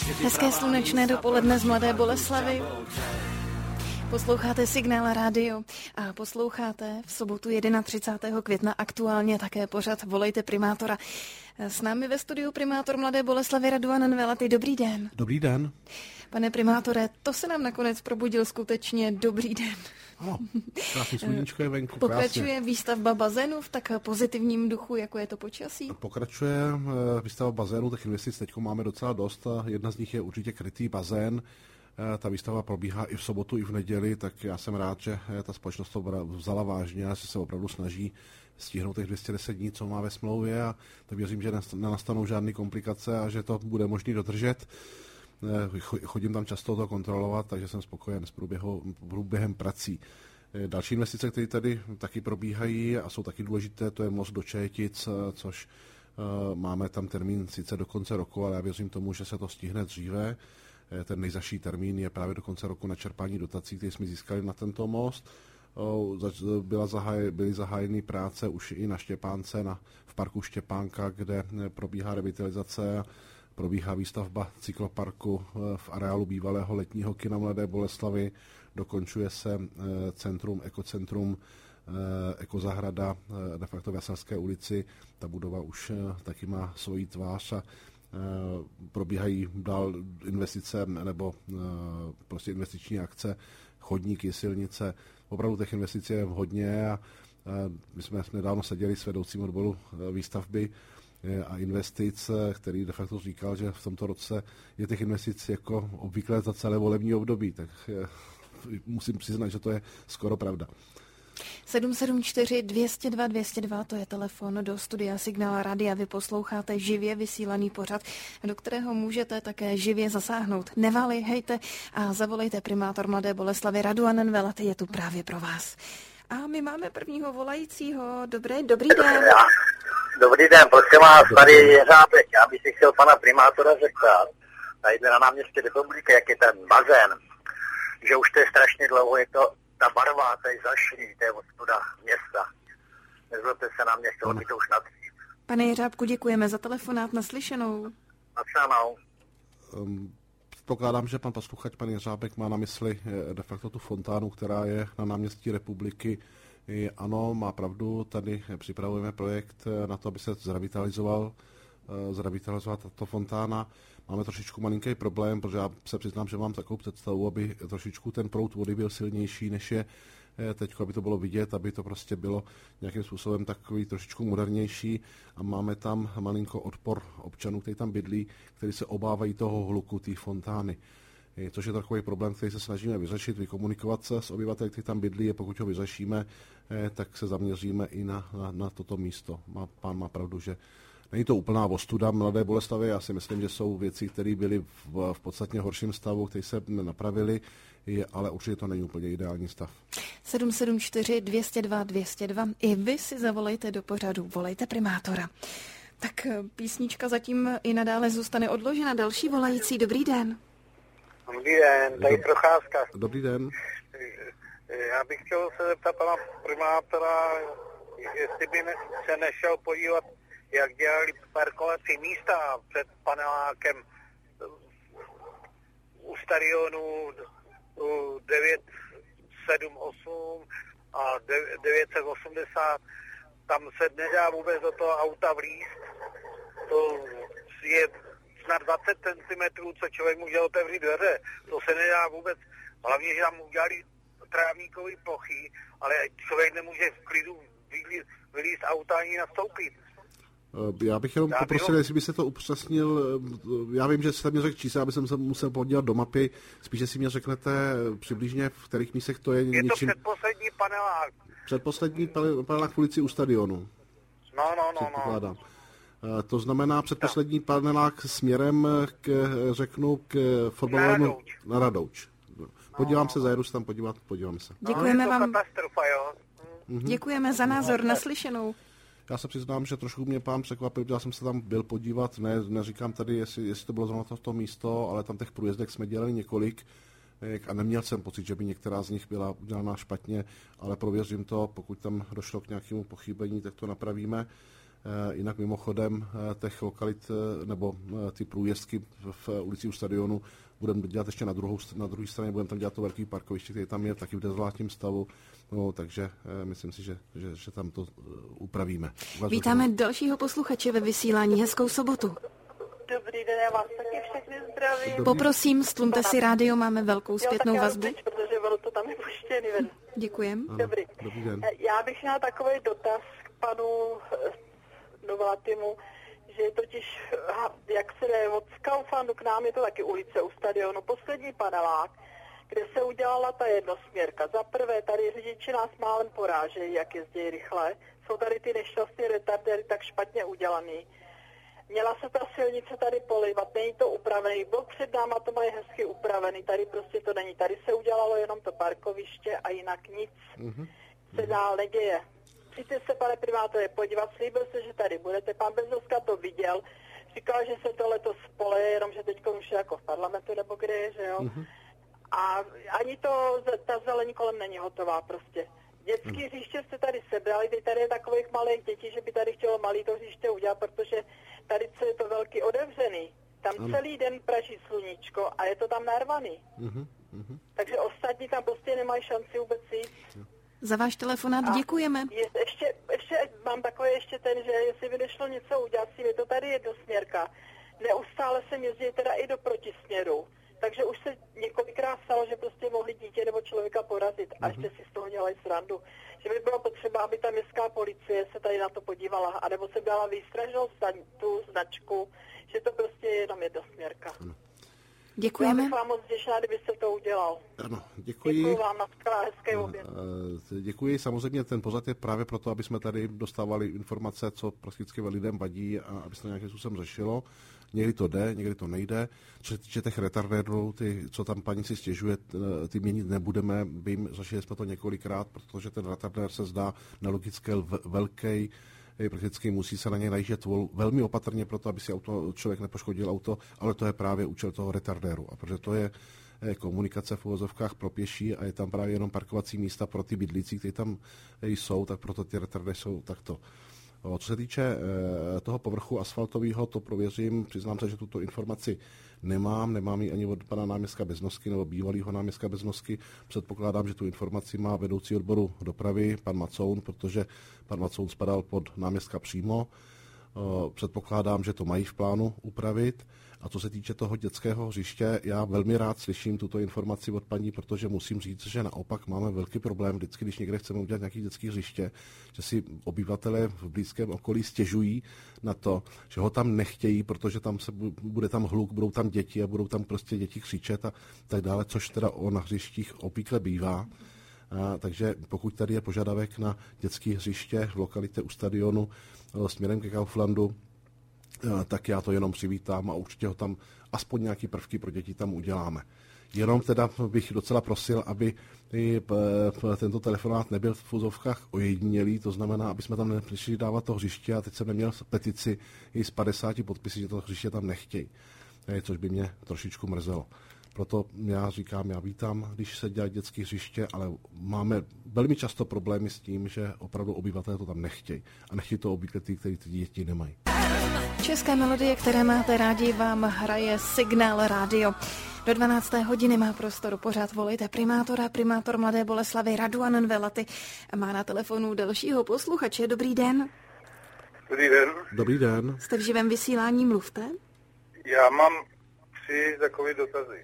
Hezké slunečné dopoledne z Mladé Boleslavi. Posloucháte Signál Radio a posloucháte v sobotu 31. května aktuálně také pořad Volejte primátora. S námi ve studiu primátor Mladé Boleslavy Radovan Nvelaty. Dobrý den. Dobrý den. Pane primátore, to se nám nakonec probudil skutečně. Dobrý den. Ano, krásný sluníčko je venku. Pokračuje krásně. Výstavba bazénu v tak pozitivním duchu, jako je to počasí? Pokračuje výstava bazénu, těch investic teď máme docela dost. Jedna z nich je určitě krytý bazén. Ta výstava probíhá i v sobotu, i v neděli, tak já jsem rád, že ta společnost to vzala vážně a že se opravdu snaží stihnout těch 210 dní, co má ve smlouvě, a tak věřím, že nenastanou žádné komplikace a že to bude možné dodržet. Chodím tam často to kontrolovat, takže jsem spokojen s průběhem prací. Další investice, které tady taky probíhají a jsou taky důležité, to je most do Čejetic, což máme tam termín sice do konce roku, ale já věřím tomu, že se to stihne dříve. Ten nejzazší termín je právě do konce roku na čerpání dotací, které jsme získali na tento most. Byly zahájeny práce už i na Štěpánce, v parku Štěpánka, kde probíhá revitalizace, probíhá výstavba cykloparku v areálu bývalého letního kina Mladé Boleslavy, dokončuje se ekocentrum, ekozahrada de facto v Jaselské ulici. Ta budova už taky má svoji tvář a probíhají dál investice nebo prostě investiční akce, chodníky, silnice. Opravdu těch investic je hodně a my jsme nedávno seděli s vedoucím odboru výstavby a investic, který de facto říkal, že v tomto roce je těch investic jako obvykle za celé volební období, tak musím přiznat, že to je skoro pravda. 774 202 202, to je telefon do studia Signál Radia. Vy posloucháte živě vysílaný pořad, do kterého můžete také živě zasáhnout. Neváhejte a zavolejte. Primátor Mladé Boleslavy Radovan Nvelaty je tu právě pro vás. A my máme prvního volajícího. Dobrý den. Dobrý den, prosím vás, tady je Řábek. Já bych si chtěl pana primátora zeptat, tady na náměstí Republiky, jak je ten bazén, že už to je strašně dlouho, je to ta barva, to je zašlý, to je odstuda města. Nezlobte se na mě, chtělo by to už nadřít. Pane Jeřábku, děkujeme za telefonát, naslyšenou. Naslyšenou. Předpokládám, že pan posluchač, pan Jeřábek, má na mysli de facto tu fontánu, která je na náměstí Republiky. Ano, má pravdu, tady připravujeme projekt na to, aby se zrevitalizovala tato fontána. Máme trošičku malinký problém, protože já se přiznám, že mám takovou představu, aby trošičku ten proud vody byl silnější, než je teď, aby to bylo vidět, aby to prostě bylo nějakým způsobem takový trošičku modernější, a máme tam malinko odpor občanů, kteří tam bydlí, kteří se obávají toho hluku té fontány. Což je takový problém, který se snažíme vyřešit, vykomunikovat se s obyvateli, kteří tam bydlí, a pokud ho vyřešíme, tak se zaměříme i na toto místo. Pán má pravdu, že není to úplná ostuda Mladé Boleslavy, já si myslím, že jsou věci, které byly v podstatně horším stavu, které se napravily, ale určitě to není úplně ideální stav. 774 202 202. I vy si zavolejte do pořadu Volejte primátora. Tak písnička zatím i nadále zůstane odložena. Další volající, dobrý den. Dobrý den, tady Procházka. Dobrý den. Já bych chtěl se zeptat pana primátora, jestli by se nešel podívat, jak dělali parkovací místa před panelákem u stadionu 978 a 980. Tam se nedá vůbec do toho auta vlízt. To je snad 20 cm, co člověk může otevřít dveře. To se nedá vůbec. Hlavně, že tam udělali trávníkové plochy, ale člověk nemůže v klidu vylízt auta ani nastoupit. Já bych jenom poprosil, jestli by se to upřesnil. Já vím, že jste mě řekl čísla, aby jsem se musel podívat do mapy. Spíš, si mě řeknete přibližně, v kterých místech to je. Je to předposlední panelák. Předposlední panelák v ulici u stadionu. No. To znamená předposlední panelák směrem k fotbalovému na Radouč. Podívám se, zajedu se tam podívám se. Děkujeme vám. Katastrofa, jo. Děkujeme za názor, naslyšenou. Já se přiznám, že trošku mě pán překvapil, že já jsem se tam byl podívat, neříkám tady, jestli to bylo zrovna to místo, ale tam těch průjezdek jsme dělali několik a neměl jsem pocit, že by některá z nich byla udělaná špatně, ale prověřím to, pokud tam došlo k nějakému pochybení, tak to napravíme. Jinak mimochodem těch lokalit nebo ty průjezdky v ulici u stadionu budeme dělat ještě na druhé straně, budeme tam dělat to velký parkoviště, který tam je taky v dezolátním stavu, no, takže myslím si, že tam to upravíme. Vítáme dalšího posluchače ve vysílání. Hezkou sobotu. Dobrý den, já vás taky všechny zdravím. Poprosím, stlumte si rádio, máme velkou zpětnou vazbu. Teď, protože ono to tam je puštěný. Děkujem. Dobrý. Dobrý den. Já bych měla takový dotaz k panu Novatimu, že totiž, jak se jde od Kauflandu k nám, je to taky ulice u stadionu, poslední panelák, kde se udělala ta jednosměrka. Za prvé, tady řidiči nás málem porážejí, jak jezdí rychle. Jsou tady ty nešťastné retardéry tak špatně udělaný. Měla se ta silnice tady polivat, není to upravený. Byl před náma, to mají hezky upravený, tady prostě to není. Tady se udělalo jenom to parkoviště a jinak nic se dál neděje. Přijďte se, pane primátore, podívat, slíbil se, že tady budete. Pan Bezovska to viděl, říkal, že se to letos spoleje, jenomže teď už je jako v parlamentu nebo kde je, že jo. A ani ta zelení kolem není hotová prostě. Dětský hřiště jste tady sebrali, teď tady je takových malých dětí, že by tady chtělo malý to hřiště udělat, protože tady je to velký otevřený. Tam celý den praží sluníčko a je to tam narvaný. Takže ostatní tam prostě nemají šanci vůbec jít. Za váš telefonát děkujeme. Ještě mám takový ten, že jestli by nešlo něco udělat, je to tady jednosměrka. Neustále se jezdí teda i do protisměru. Takže už se několikrát stalo, že prostě mohli dítě nebo člověka porazit a ještě si z toho dělají srandu. Že by bylo potřeba, aby ta městská policie se tady na to podívala, anebo se dala výstražnou tu značku, že to prostě je jenom jednosměrka. Děkujeme. Já bych vám moc vděčná, kdybyste to udělal. Ano, děkuji. Děkuji vám, na hezký oběd. Děkuji. Samozřejmě ten pořad je právě proto, aby jsme tady dostávali informace, co prakticky lidem vadí a aby se to nějakým způsobem řešilo. Někdy to jde, někdy to nejde. Co se týče těch retardérů, co tam paní si stěžuje, ty měnit nebudeme. Vím, zažili jsme to několikrát, protože ten retardér se zdá nelogicky velký, prakticky musí se na něj najíždět velmi opatrně, proto aby si člověk nepoškodil auto, ale to je právě účel toho retardéru. A protože to je komunikace v uvozovkách pro pěší a je tam právě jenom parkovací místa pro ty bydlící, kteří tam jsou, tak proto ty retardéry jsou takto. Co se týče toho povrchu asfaltového, to prověřím. Přiznám se, že tuto informaci nemám ji ani od pana náměstka Beznosky nebo bývalého náměstka Beznosky. Předpokládám, že tu informaci má vedoucí odboru dopravy, pan Macoun, protože pan Macoun spadal pod náměstka přímo. Předpokládám, že to mají v plánu upravit. A co se týče toho dětského hřiště, já velmi rád slyším tuto informaci od paní, protože musím říct, že naopak máme velký problém vždycky, když někde chceme udělat nějaký dětský hřiště, že si obyvatelé v blízkém okolí stěžují na to, že ho tam nechtějí, protože tam bude tam hluk, budou tam děti a budou tam prostě děti křičet a tak dále, což teda na hřištích obvykle bývá. Takže pokud tady je požadavek na dětské hřiště v lokalitě u stadionu směrem ke Kauflandu, tak já to jenom přivítám a určitě ho tam aspoň nějaký prvky pro děti tam uděláme. Jenom teda bych docela prosil, aby tento telefonát nebyl v fuzovkách ojedinělý, to znamená, aby jsme tam nepřišli dávat to hřiště a teď jsem neměl petici i z 50 podpisy, že to hřiště tam nechtějí, což by mě trošičku mrzelo. Proto já říkám, já vítám, když se dělá dětské hřiště, ale máme velmi často problémy s tím, že opravdu obyvatelé to tam nechtějí. A nechtějí to obvykle ty, kteří ty děti nemají. České melodie, které máte rádi, vám hraje Signál rádio. Do 12. hodiny má prostor pořád Volejte primátora. Primátor Mladé Boleslavi Raduan Velaty má na telefonu dalšího posluchače. Dobrý den. Dobrý den. Dobrý den. Jste v živém vysílání, mluvte. Já mám 3 takové dotazy.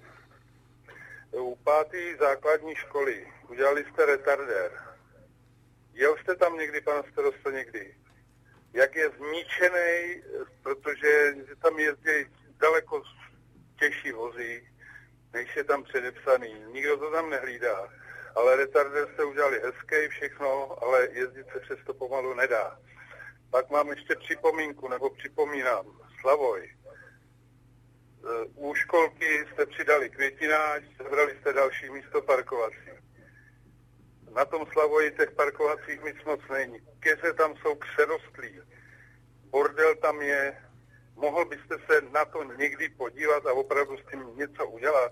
U 5. základní školy udělali jste retardér. Jel jste tam někdy, pane starosto, někdy? Jak je zničený, protože tam jezdí daleko těžší vozy, než je tam předepsaný. Nikdo to tam nehlídá. Ale retardér jste udělali hezký, všechno, ale jezdit se přesto pomalu nedá. Pak mám ještě připomínám, Slavoj. U školky jste přidali květináč, sebrali jste další místo parkovací. Na tom Slavoji těch parkovacích míst moc není. Keře tam jsou křerostlí. Bordel tam je. Mohl byste se na to někdy podívat a opravdu s tím něco udělat?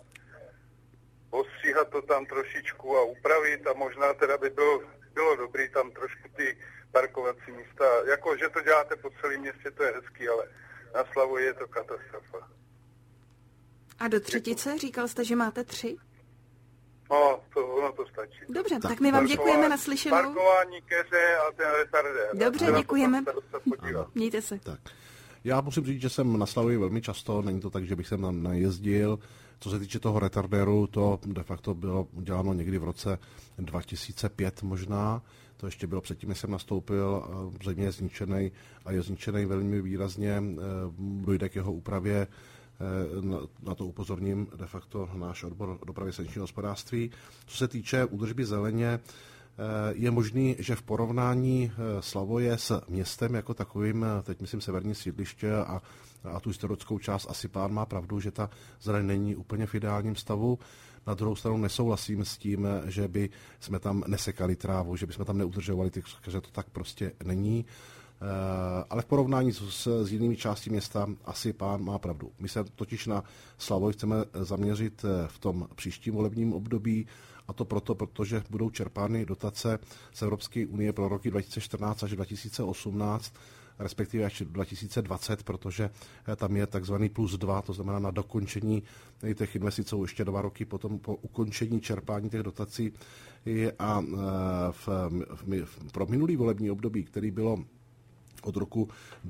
Ostříhat to tam trošičku a upravit a možná teda by bylo dobrý tam trošku ty parkovací místa. Jako, že to děláte po celém městě, to je hezký, ale na Slavoji je to katastrofa. A do třetice? Říkal jste, že máte 3? No, ono to stačí. Dobře, tak my vám děkujeme naslyšenou. Parkování, keře a ten retardér. Dobře, děkujeme. Mějte se. Tak. Já musím říct, že jsem na Slavoji velmi často, není to tak, že bych sem tam najezdil. Co se týče toho retardéru, to de facto bylo uděláno někdy v roce 2005 možná. To ještě bylo předtím, než jsem nastoupil, zřejmě je zničený a je zničený velmi výrazně. Dojde k jeho úpravě, na to upozorním de facto náš odbor dopravy silničního hospodářství. Co se týče údržby zeleně, je možný, že v porovnání Slavoje s městem jako takovým, teď myslím severní sídliště a tu historickou část, asi pán má pravdu, že ta zeleň není úplně v ideálním stavu. Na druhou stranu nesouhlasím s tím, že by jsme tam nesekali trávu, že by jsme tam neudržovali ty, že to tak prostě není. Ale v porovnání s jinými části města asi pán má pravdu. My se totiž na Slavoj chceme zaměřit v tom příštím volebním období, a to proto, protože budou čerpány dotace z Evropské unie pro roky 2014 až 2018, respektive až 2020, protože tam je takzvaný +2, to znamená na dokončení těch investic jsou ještě 2 roky potom po ukončení čerpání těch dotací. A pro minulý volební období, který bylo od roku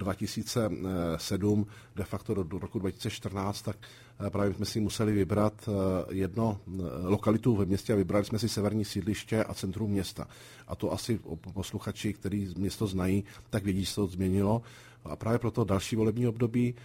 2007 de facto do roku 2014, tak právě jsme si museli vybrat jedno lokalitu ve městě a vybrali jsme si severní sídliště a centrum města. A to asi posluchači, kteří město znají, tak vědí, že se to změnilo. A právě proto další volební období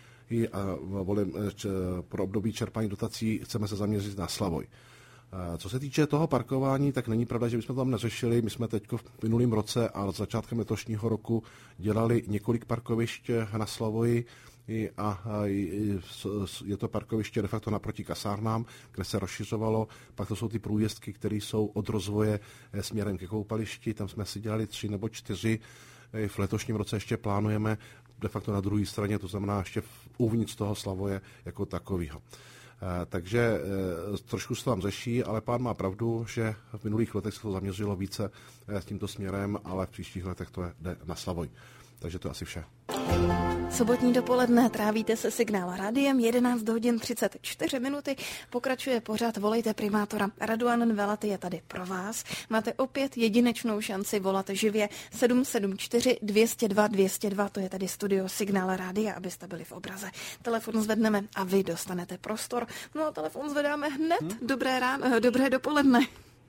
pro období čerpání dotací chceme se zaměřit na Slavoj. Co se týče toho parkování, tak není pravda, že bychom to tam neřešili. My jsme teď v minulém roce a začátkem letošního roku dělali několik parkovišť na Slavoji a je to parkoviště de facto naproti kasárnám, kde se rozšiřovalo. Pak to jsou ty průjezdky, které jsou od rozvoje směrem ke koupališti. Tam jsme si dělali 3 nebo 4. V letošním roce ještě plánujeme de facto na druhé straně, to znamená ještě uvnitř toho Slavoje jako takového. Takže trošku se tam řeší, ale pán má pravdu, že v minulých letech se to zaměřilo více s tímto směrem, ale v příštích letech to jde na Slavoj. Takže to je asi vše. Sobotní dopoledne trávíte se Signál rádiem, 11 hodin 34 minuty. Pokračuje pořad Volejte primátora. Radovan Velaty je tady pro vás. Máte opět jedinečnou šanci volat živě 774 202 202, to je tady studio Signál rádia, abyste byli v obraze. Telefon zvedneme a vy dostanete prostor. No a telefon zvedáme hned. Dobré dopoledne.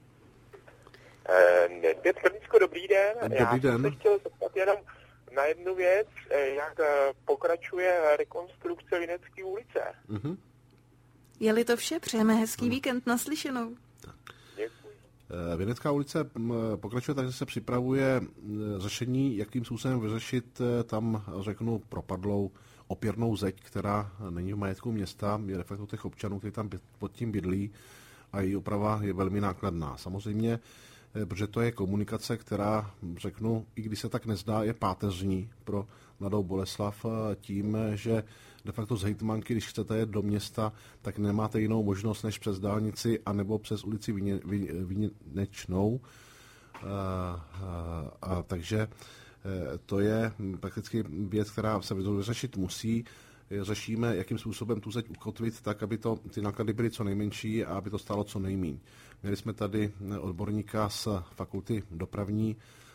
Dobrý den. Já jsem se chtěl zeptat jenom na jednu věc, jak pokračuje rekonstrukce Vinecké ulice. Mm-hmm. Je-li to vše, přejeme hezký víkend naslyšenou. Děkuji. Vinecká ulice pokračuje tak, že se připravuje řešení, jakým způsobem vyřešit tam, řeknu, propadlou opěrnou zeď, která není v majetku města, je de facto těch občanů, kteří tam pod tím bydlí a její oprava je velmi nákladná. Samozřejmě, protože to je komunikace, která, řeknu, i když se tak nezdá, je páteřní pro Mladou Boleslav tím, že de facto z hejtmanky, když chcete jet do města, tak nemáte jinou možnost než přes dálnici anebo přes ulici Vinečnou. Takže to je prakticky věc, která se vyřešit musí. Řešíme, jakým způsobem tu zeď ukotvit tak, aby ty náklady byly co nejmenší a aby to stálo co nejméně. Měli jsme tady odborníka z fakulty dopravní,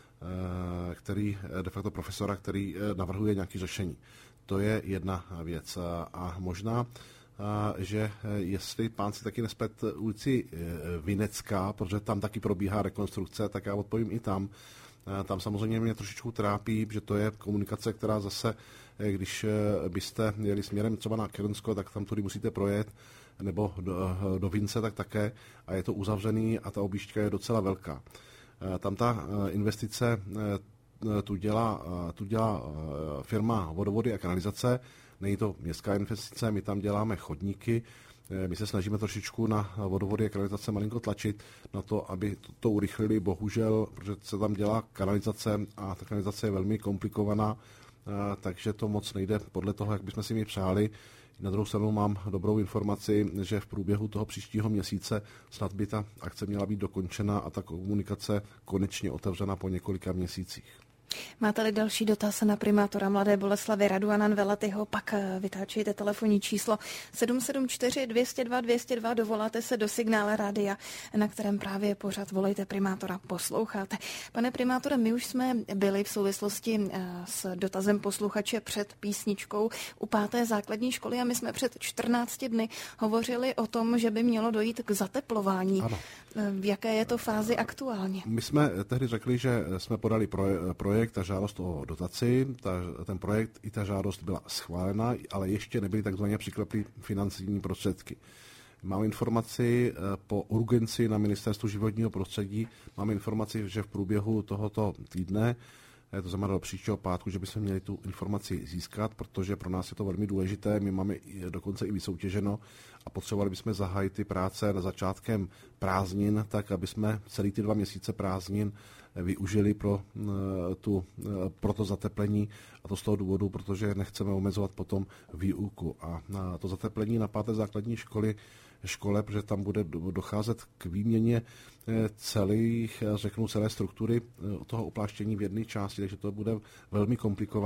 de facto profesora, který navrhuje nějaké řešení. To je jedna věc. A možná, že jestli pán si taky nesplet ulici Vinecká, protože tam taky probíhá rekonstrukce, tak já odpovím i tam. Tam samozřejmě mě trošičku trápí, že to je komunikace, která zase, když byste jeli směrem třeba na Kernsko, tak tam tudy musíte projet, nebo do Vince, tak také, a je to uzavřený a ta objížďka je docela velká. Tam ta investice tu dělá firma Vodovody a kanalizace, není to městská investice, my tam děláme chodníky, my se snažíme trošičku na Vodovody a kanalizace malinko tlačit na to, aby to urychlili, bohužel, protože se tam dělá kanalizace a ta kanalizace je velmi komplikovaná, takže to moc nejde podle toho, jak bychom si mi přáli. Na druhou stranu mám dobrou informaci, že v průběhu toho příštího měsíce snad by ta akce měla být dokončena a ta komunikace konečně otevřena po několika měsících. Máte-li další dotaz na primátora Mladé Boleslavi Raduana Velatyho, pak vytáčejte telefonní číslo 774 202 202, dovoláte se do Signále rádia, na kterém právě pořád Volejte primátora posloucháte. Pane primátore, my už jsme byli v souvislosti s dotazem posluchače před písničkou u 5. základní školy a my jsme před 14 dny hovořili o tom, že by mělo dojít k zateplování. Ano. V jaké je to fázi aktuálně? My jsme tehdy řekli, že jsme podali projekt a žádost o dotaci. Ten projekt i ta žádost byla schválena, ale ještě nebyly takzvaně přikleply finanční prostředky. Mám informaci po urgenci na Ministerstvu životního prostředí, mám informaci, že v průběhu tohoto týdne, to znamená do příštího pátku, že bychom měli tu informaci získat, protože pro nás je to velmi důležité. My máme dokonce i vysoutěženo a potřebovali bychom zahájit ty práce na začátkem prázdnin, tak aby jsme celý ty 2 měsíce prázdnin využili pro to zateplení, a to z toho důvodu, protože nechceme omezovat potom výuku. A na to zateplení na 5. základní škole, protože tam bude docházet k výměně celé struktury toho opláštění v jedné části, takže to bude velmi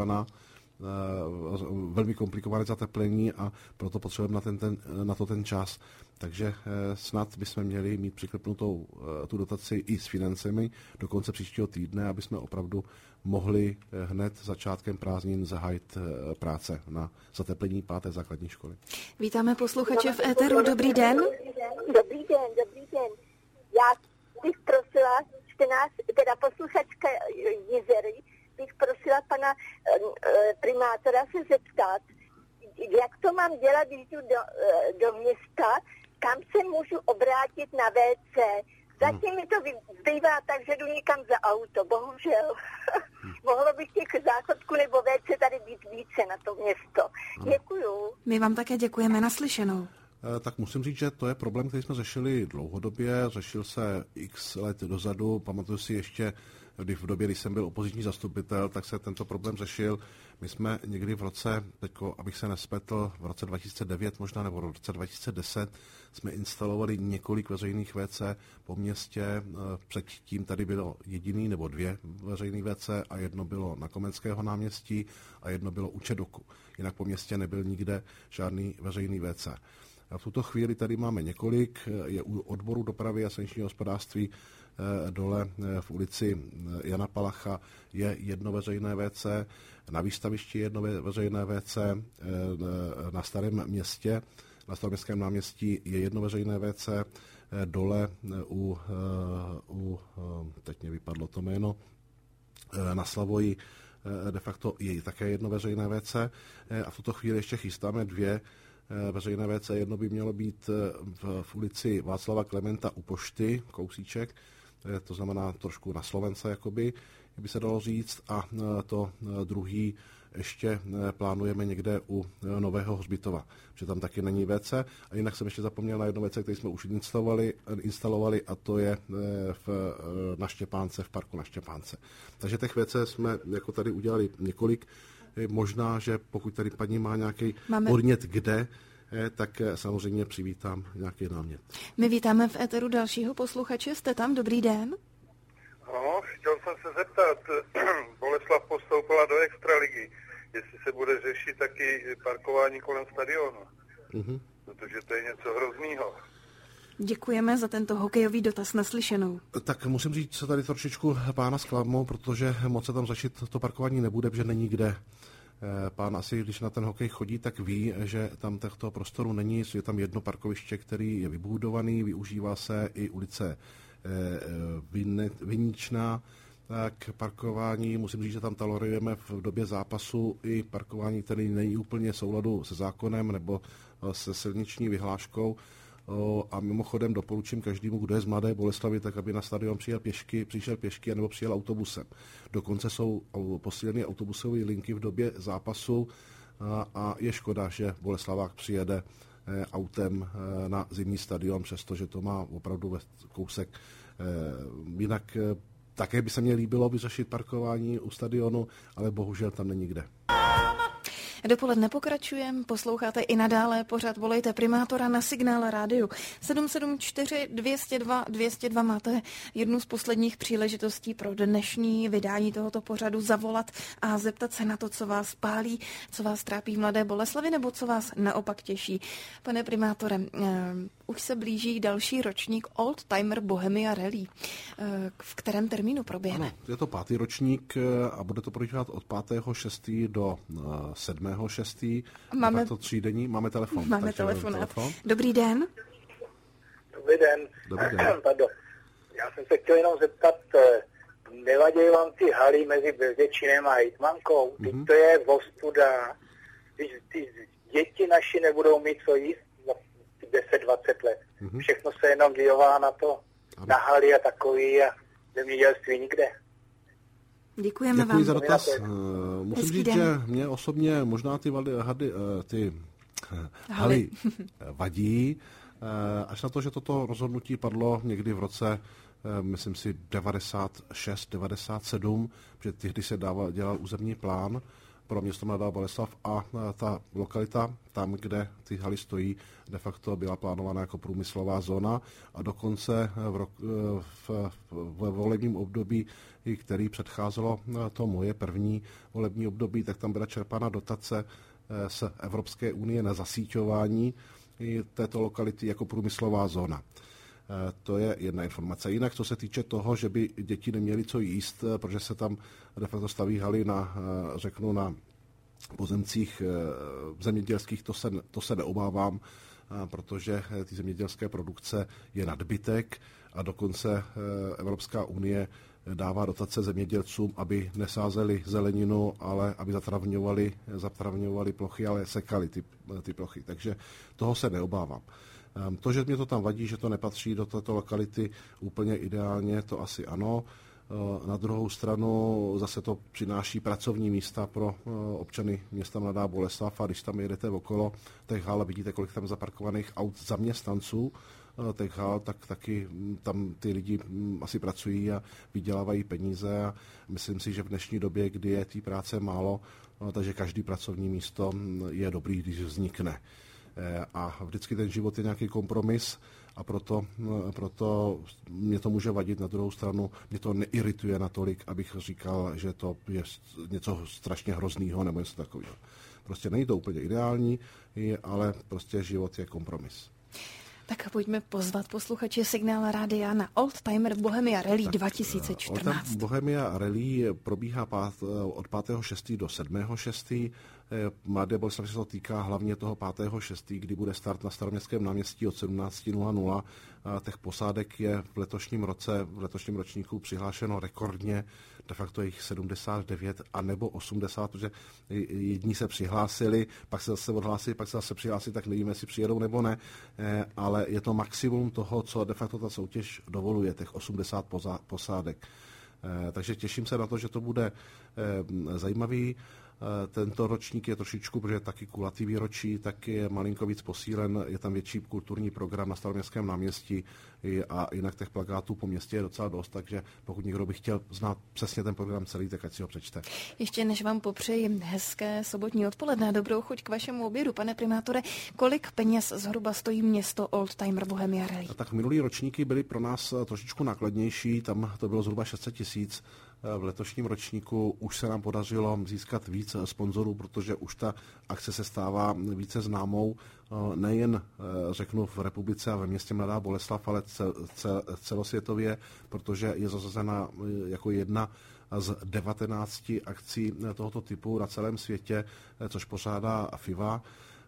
komplikované zateplení a proto potřebujeme na to ten čas. Takže snad bychom měli mít přiklepnutou tu dotaci i s financemi do konce příštího týdne, aby jsme opravdu mohli hned začátkem prázdnin zahájit práce na zateplení 5. základní školy. Vítáme posluchače v éteru. Dobrý den. Dobrý den. Já bych prosila posluchačka Jizery, bych prosila pana primátora se zeptat, jak to mám dělat, když jdu do města, kam se můžu obrátit na WC. Zatím mi to zbývá tak, že jdu někam za auto, bohužel. Mohlo bych těch záchodků nebo WC tady být více na to město. Děkuju. My vám také děkujeme, naslyšenou. Tak musím říct, že to je problém, který jsme řešili dlouhodobě, řešil se x let dozadu, pamatuju si ještě v době, když jsem byl opoziční zastupitel, tak se tento problém řešil. My jsme někdy v roce, teďko, abych se nespletl, v roce 2009 možná, nebo v roce 2010 jsme instalovali několik veřejných WC po městě. Předtím tady bylo jediný nebo 2 veřejný WC a jedno bylo na Komenského náměstí a jedno bylo u Čedoku. Jinak po městě nebyl nikde žádný veřejný WC. A v tuto chvíli tady máme několik, je u odboru dopravy a silničního hospodářství dole v ulici Jana Palacha je jedno veřejné WC, na výstavišti jedno veřejné WC, na Starém městě, na Staroměstském náměstí je jedno veřejné WC, dole teď mě vypadlo to jméno, na Slavoji de facto je také jedno veřejné WC a v tuto chvíli ještě chystáme 2 veřejné WC. Jedno by mělo být v ulici Václava Klementa u pošty, kousíček, to znamená trošku na Slovence, jakoby, by se dalo říct, a to druhý ještě plánujeme někde u Nového hřbitova, že tam taky není WC. A jinak jsem ještě zapomněl na jedno WC, který jsme už instalovali a to je na Štěpánce, v parku na Štěpánce. Takže těch WC jsme jako tady udělali několik. Možná, že pokud tady paní má nějaký podnět kde, tak samozřejmě přivítám nějaký námět. My vítáme v éteru dalšího posluchače. Jste tam? Dobrý den. No, chtěl jsem se zeptat, Boleslav postoupila do extraligy, jestli se bude řešit taky parkování kolem stadionu, protože to je něco hroznýho. Děkujeme za tento hokejový dotaz, naslyšenou. Tak musím říct, co tady trošičku pána zklamu, protože moc se tam řešit to parkování nebude, protože není kde. Pán asi, když na ten hokej chodí, tak ví, že tam těchto prostoru není. Je tam jedno parkoviště, který je vybudovaný, využívá se i ulice Viničná. Tak parkování, musím říct, že tam tolerujeme v době zápasu i parkování, který není úplně v souladu se zákonem nebo se silniční vyhláškou. A mimochodem doporučím každému, kdo je z Mladé Boleslavy, tak aby na stadion přišel pěšky nebo přijel autobusem. Dokonce jsou posílené autobusové linky v době zápasu a je škoda, že Boleslavák přijede autem na zimní stadion, přestože to má opravdu kousek. Jinak také by se mně líbilo vyřešit parkování u stadionu, ale bohužel tam není kde. Dopoledne pokračujeme, posloucháte i nadále pořad Volejte primátora na Signál rádiu. 774 202 202 máte jednu z posledních příležitostí pro dnešní vydání tohoto pořadu zavolat a zeptat se na to, co vás pálí, co vás trápí v Mladé Boleslavi nebo co vás naopak těší. Pane primátore, už se blíží další ročník Old Timer Bohemia Rally. V kterém termínu proběhne? Ano, je to 5. ročník a bude to probíhat od 5.6. do 7.6. Máme to 3denní. Máme telefon. Máme telefon. Dobrý den. Dobrý den. Dobrý den. Pardon. Já jsem se chtěl jenom zeptat, nevadí vám ty haly mezi Bezděčinem a Hejtmankou? Teď to je ostuda. Ty děti naši nebudou mít co jíst 10-20 let. Všechno se jenom dělá na to, na haly a takový a zemědělství nikde. Děkujeme Děkuji vám. za dotaz. Musím říct, že mě osobně možná ty haly vadí, až na to, že toto rozhodnutí padlo někdy v roce, myslím si, 96, 97, protože tehdy se dělal územní plán pro město Mladá Boleslav a ta lokalita, tam, kde ty haly stojí, de facto byla plánována jako průmyslová zóna a dokonce v volebním období, který předcházelo to moje první volební období, tak tam byla čerpána dotace z Evropské unie na zasíťování této lokality jako průmyslová zóna. To je jedna informace. Jinak, co se týče toho, že by děti neměly co jíst, protože se tam de facto staví haly na pozemcích zemědělských, to se neobávám, protože ty zemědělské produkce je nadbytek a dokonce Evropská unie dává dotace zemědělcům, aby nesázeli zeleninu, ale aby zatravňovali plochy, ale sekali ty plochy. Takže toho se neobávám. To, že mě to tam vadí, že to nepatří do této lokality úplně ideálně, to asi ano. Na druhou stranu zase to přináší pracovní místa pro občany města Mladá Boleslav a když tam jedete okolo těch hal a vidíte, kolik tam zaparkovaných aut zaměstnanců těch hal, tak taky tam ty lidi asi pracují a vydělávají peníze a myslím si, že v dnešní době, kdy je té práce málo, takže každý pracovní místo je dobrý, když vznikne. A vždycky ten život je nějaký kompromis a proto mě to může vadit. Na druhou stranu mě to neirituje natolik, abych říkal, že to je něco strašně hroznýho nebo něco takového. Prostě není to úplně ideální, ale prostě život je kompromis. Tak pojďme pozvat posluchače Signál rádia na Old Timer Bohemia Rally 2014. Bohemia Rally probíhá od 5.6. do 7.6. Mladé Boleslavi se to týká hlavně toho 5.6., kdy bude start na Staroměstském náměstí od 17.00. Těch posádek je v letošním ročníku přihlášeno rekordně, de facto jich 79 a nebo 80, protože jedni se přihlásili, pak se zase odhlásili, pak se zase přihlásili, tak nevíme, jestli přijedou nebo ne, ale je to maximum toho, co de facto ta soutěž dovoluje, těch 80 posádek. Takže těším se na to, že to bude zajímavý. Tento ročník je trošičku, protože je taky kulatý výročí, tak je malinko víc posílen, je tam větší kulturní program na Staroměstském náměstí a jinak těch plakátů po městě je docela dost, takže pokud někdo by chtěl znát přesně ten program celý, tak ať si ho přečte. Ještě než vám popřeji hezké sobotní odpoledne a dobrou chuť k vašemu obědu, pane primátore, kolik peněz zhruba stojí město Old Timer Bohemia Rally? Tak minulý ročníky byly pro nás trošičku nákladnější, tam to bylo zhruba 600 000. V letošním ročníku už se nám podařilo získat víc sponzorů, protože už ta akce se stává více známou, nejen řeknu v republice a ve městě Mladá Boleslav, ale celosvětově, protože je zasazena jako jedna z 19 akcí tohoto typu na celém světě, což pořádá FIVA.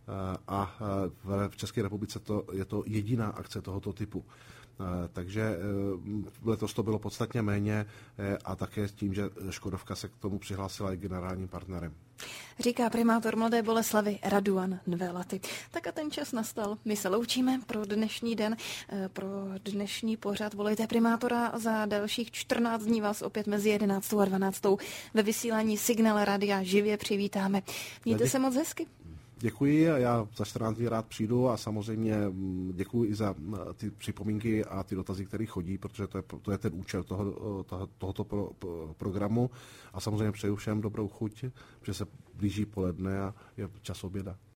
A v České republice je to jediná akce tohoto typu. Takže letos to bylo podstatně méně a také tím, že Škodovka se k tomu přihlásila i generálním partnerem. Říká primátor Mladé Boleslavy Raduan Nvelaty. Tak a ten čas nastal. My se loučíme pro dnešní den, pro dnešní pořad. Volejte primátora, za dalších 14 dní vás opět mezi 11. a 12. ve vysílání Signál rádia živě přivítáme. Mějte se moc hezky. Děkuji a já za 14 dní rád přijdu a samozřejmě děkuji i za ty připomínky a ty dotazy, které chodí, protože to je ten účel tohoto programu a samozřejmě přeju všem dobrou chuť, protože se blíží poledne a je čas oběda.